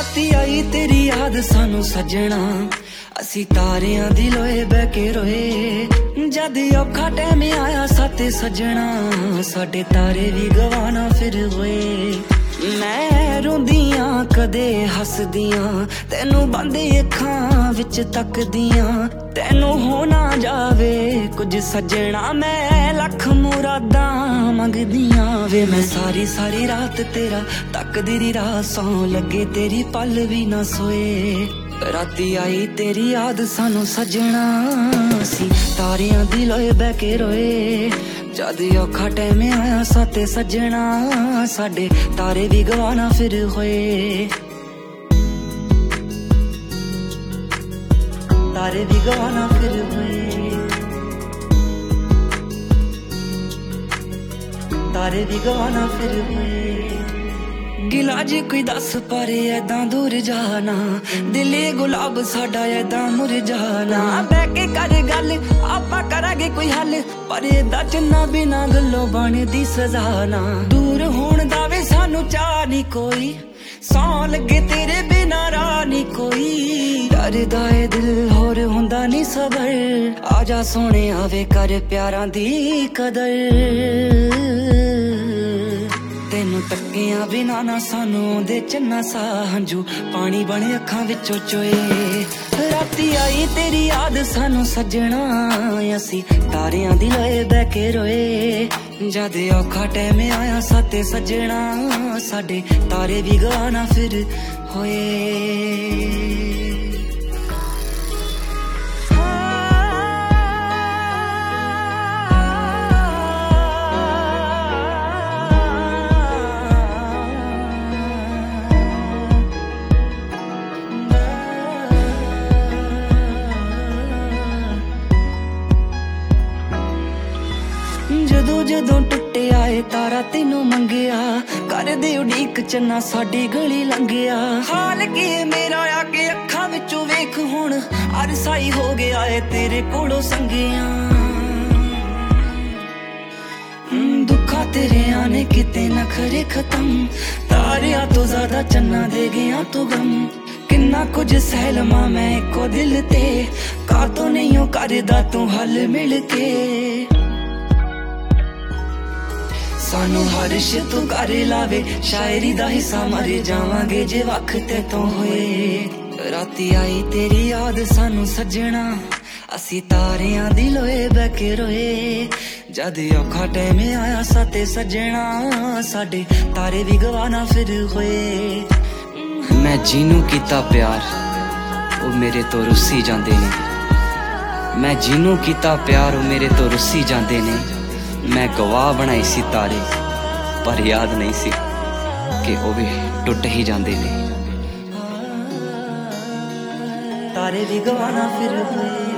राती आई तेरी याद सानू सजना, असी तारियां दी लोए बह के रोए। जद औखा टैम आया साते सजना, साडे तारे भी गवाना फिर होए। मैं रोंदियां कदे हसदियां, तेनू बंदे अखां विच तकदियां। तेनू हो ना जावे कुछ सजना, मैं लख मुरादां मंगदियां वे। मैं सारी सारी रात तेरा तकदी दी राह, सौ लगे तेरी पल भी ना सोए। राती आई तेरी याद सानू सजना, असी तारियां दी लोए बह के रोए। जद औखा टैम आया साते सजना, साडे तारे भी गवाना फिर होए। तारे भी गवाना फिर होए, तारे भी गवाना फिर होए। गिला जे कोई दस पर ऐदां दूर जाना, दिले गुलाब साडा ऐदां मुरझाना। बह के कर गल आपां करांगे कोई हल, पर ऐदां चन्ना बिना गल्लों बनदी सजा ना। दूर होण दा वे सानू चाह नी कोई, सौ लगे तेरे बिना राह नी कोई। डरदा ए दिल होर हुंदा नी सबर, आजा सोने आवे कर प्यारां दी कदर। तेनू तक्कियां बिना ना सानू दे चन्ना सा, हंजू पानी बने अखां विचों चोए। राती आई तेरी याद सानू सजना, असी तारियां दी लोए बह के रोए। जद औखा टैम आया साते सजना, साडे तारे भी गवाना फिर होए। जदों जदों टुटे आए तारा तेनू मंगिया, कर दे उड़ीक चन्ना साडी गली लंघिया। हाल की मेरा आके अखां विचों वेख हुण, अरसाई हो गया है तेरे कोलों संगिया। दुखा तेरे आने किते नखरे खत्म, तारिया तो ज्यादा चन्ना दे गया तो गम। किन्ना कुछ सहलमा मैं इको दिल ते, का तो नहीं हो करदा तू हल मिल के। सानू हर्ष तू कर लावे, शायरी दा हिस्सा मर जावांगे जे वख ते तो होए। राती आई तेरी याद सानू सजना, असी तारियां दी लोए बह के रोए। जद औखा टैम आया साते सजना, साडे तारे भी गवाना फिर होए। मैं जिनू कीता प्यार ओ मेरे तो रुस्सी जांदे ने, मैं जिनू कीता प्यार ओ मेरे तो रुस्सी जांदे ने। मैं गवाह बनाई सी तारे, पर याद नहीं सी कि वो भी टुट ही जांदे ने। तारे भी गवाना फिर होए।